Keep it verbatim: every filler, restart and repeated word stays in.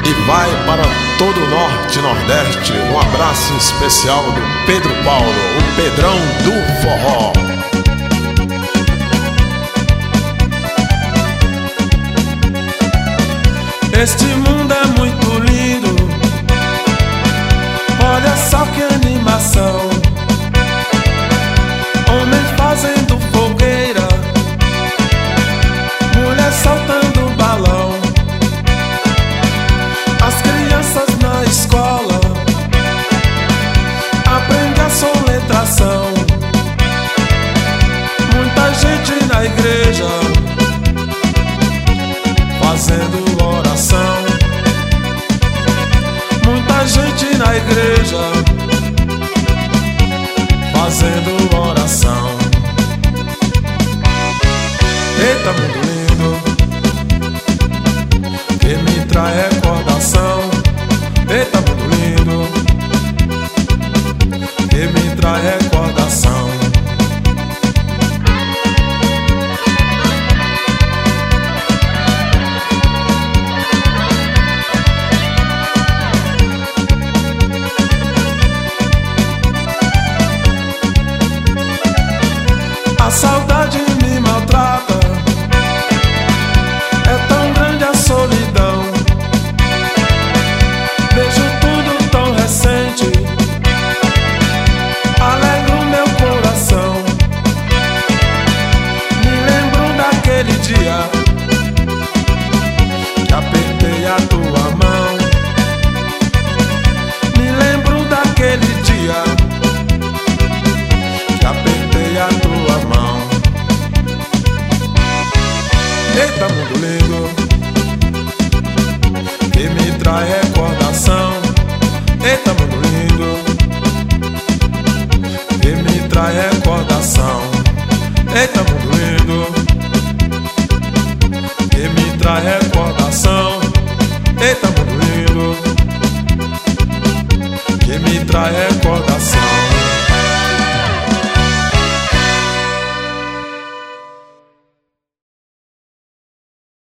e vai para todo o norte e nordeste. Um abraço especial do Pedro Paulo, o Pedrão do Forró. Este mundo é muito lindo, olha só que animação. Homem fazendo fogueira, mulher saltando balão. As crianças na escola aprendem a soletração. Muita gente na igreja fazendo oração. Muita gente na igreja fazendo oração. Eita, mundo lindo, que me traz recordação. Eita, mundo lindo, que me traz recordação. A saudade me maltrata, é tão grande a solidão. Vejo tudo tão recente, alegro meu coração. Me lembro daquele dia que apertei a tua mão. Me lembro daquele dia que apertei a tua mão. Eita, mundo lindo, que me traz recordação. Eita, mundo lindo, que me traz recordação. Eita, mundo lindo, que me traz recordação. Eita, mundo lindo, que me traz recordação.